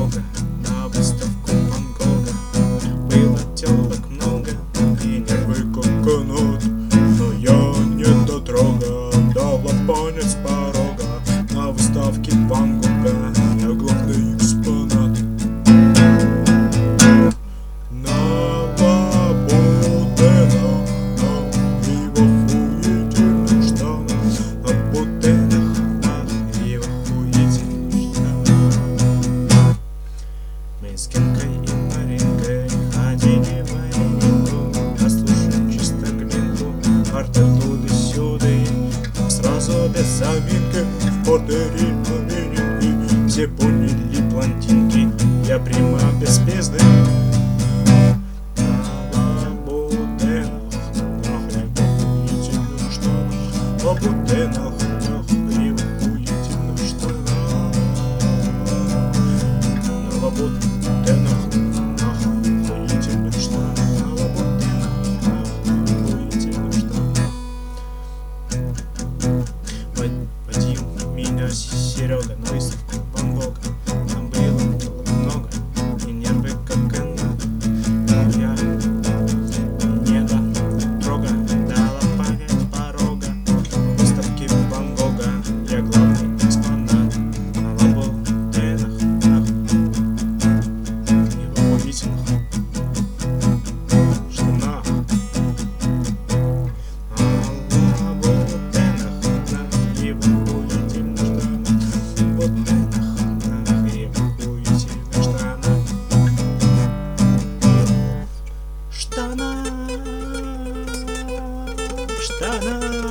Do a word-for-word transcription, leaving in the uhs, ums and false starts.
Гога, на выставку Ван Гога. Было телок много, и нервы как канат, но я не дотрога, дала понять с порога. На выставке Ван Гога я главный экспонат. На лабутенах, на его охуительных штанах, на бутенах, на его охуительных штанах. Мы с Генкой и Маринкой ходили в Америку, послушать чисто глинку, артер туды-сюды. Сразу без заминки в портере Америки все поняли блондинки, я прямо без бездны. На лабутенах, нахуй в охуительных штанах, лабутенах, нахуй в охуительных штанах. На лабутенах, нахуй в охуительных штанах, на лабутенах, нахуй в охуительных штанах. Водил меня Серега на выставку Ван Гога. Там было телок много, и нервы как канат, но я не дотрога, дала понять порога. На выставке Ван Гога я главный экспонат. На лабутенах, нахуй, и в охуительных штанах. Штана, штана.